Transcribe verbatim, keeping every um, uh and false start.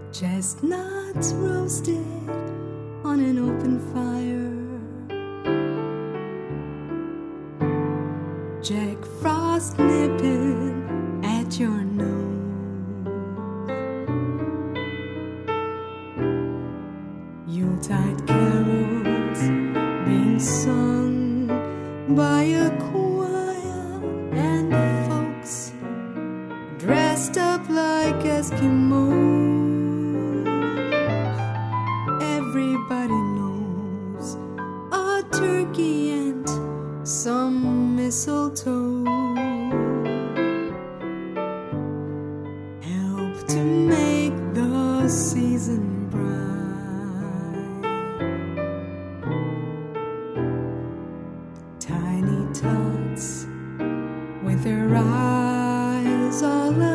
Chestnuts roasted on an open fire, Jack Frost nipping at your nose, Yuletide carols being sung by a choir, and folks dressed up like Eskimos. Everybody knows a turkey and some mistletoe help to make the season bright. Tiny tots with their eyes all